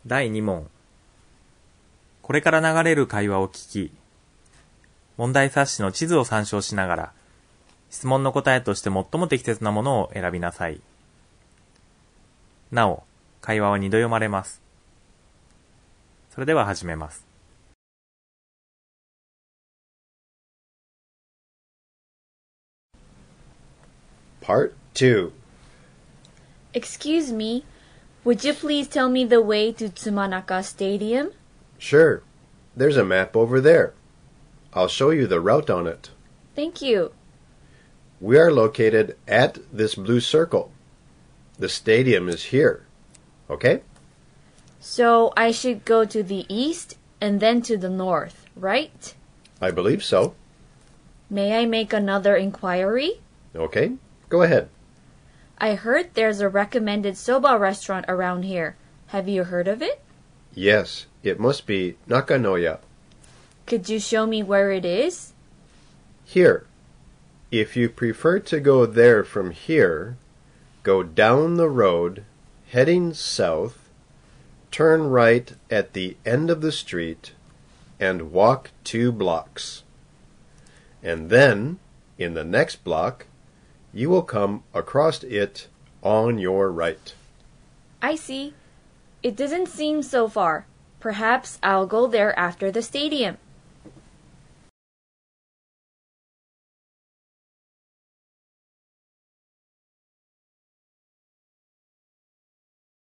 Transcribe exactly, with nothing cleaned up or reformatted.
だいに問。これから流れる会話を聞き、問題冊子の地図を参照しながら、質問の答えとして最も適切なものを選びなさい。なお、会話はにど読まれます。それでは始めます。 Part two. Excuse me, would you please tell me the way to Tsumanaka Stadium? Sure. There's a map over there. I'll show you the route on it. Thank you. We are located at this blue circle. The stadium is here. Okay? So I should go to the east and then to the north, right? I believe so. May I make another inquiry? Okay, go ahead. I heard there's a recommended soba restaurant around here. Have you heard of it? Yes, it must be Nakanoya. Could you show me where it is? Here. If you prefer to go there from here, go down the road, heading south, turn right at the end of the street, and walk two blocks. And then, in the next block, you will come across it on your right. I see. It doesn't seem so far. Perhaps I'll go there after the stadium.